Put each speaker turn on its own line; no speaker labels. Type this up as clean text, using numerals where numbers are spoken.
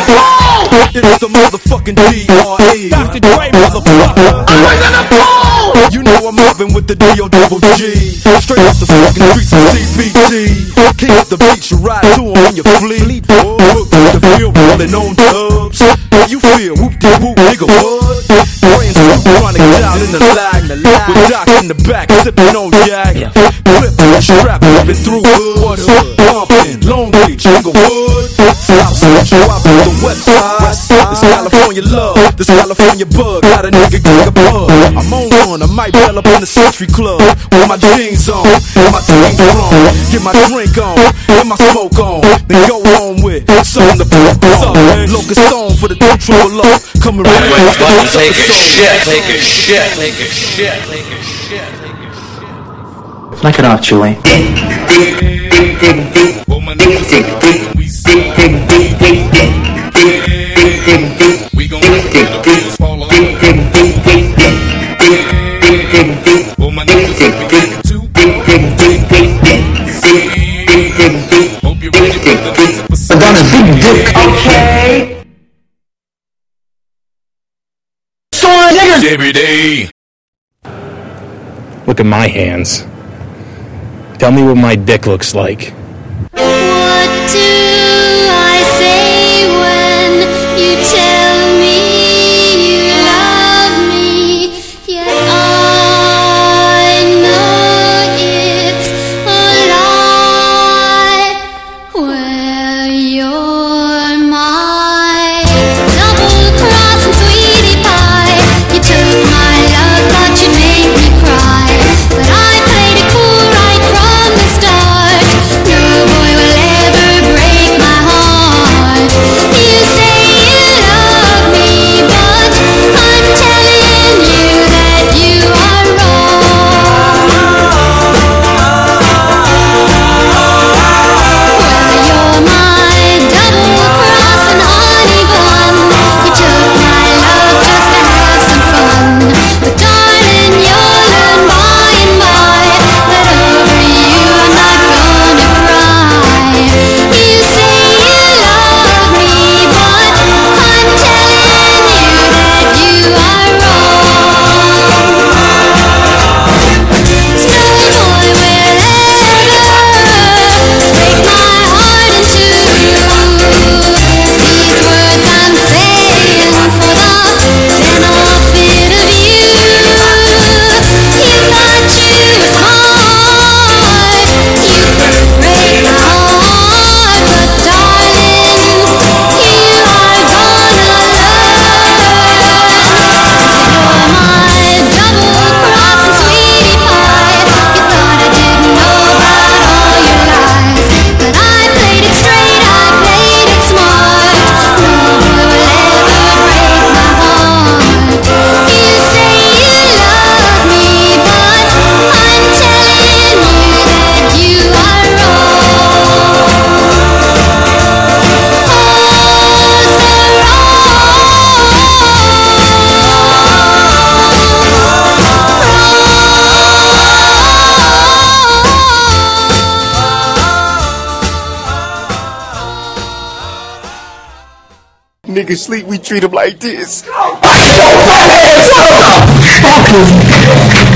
It's the motherfucking D.R.E. Dr. Dre, motherfucker. I was in the pool. You know I'm mobbing with the D.O.G. Straight off the fucking streets of CPT. King of the beach, you ride to him in your fleet. Look the field rolling on dubs. How you feel? Whoop-de-whoop, nigga, what? Praying so chronic down in the lag. With Doc in the back, sipping on yak. Clip, strap, whipping through hood. Pumping, Long Beach, Inglewood. South Central, I put the west side. This California love, this California bug. Got a nigga kick a bug. I'm on one, I might bell up in the Century Club. With my jeans on, and my team strong. Get my drink on, and my smoke on. Then go home with something to put on. Locust on for the triple low. Coming right back.
Take a shit, take a shit, take a shit, take a shit.
Knock it off, Julie.
We gon' make the wheels fall off. Well, my niggas are getting too hope you're ready for the next episode.
I got a big dick, okay?
Every day.
Look at my hands. Tell me what my dick looks like.
What do I say when you tell me you love me? Yet I know it's a lie. Well, you're my double-crossing sweetie pie. You took my love, thought you'd make me cry, but I played it cool right from the start. No boy will ever break my heart. You say you love me, but I'm telling you that you are wrong. Well, you're my double-crossing honey bun. You took my love just to have some fun, but darling, you'll learn by and by that over you I'm not gonna cry. You say you love me, but I'm telling you that you are wrong. No boy will ever break my heart in two. These words I'm saying for the benefit of you. You thought you were smart, you could break my heart, but darling, you are gonna learn. You're my double-crossing sweetie pie. You thought I didn't know about all your lies, but I played it straight, I played it smart. No boy will ever break my heart. You say you love me, but I'm telling you that you are wrong.
Niggas sleep, we treat them like this.
Fuck you.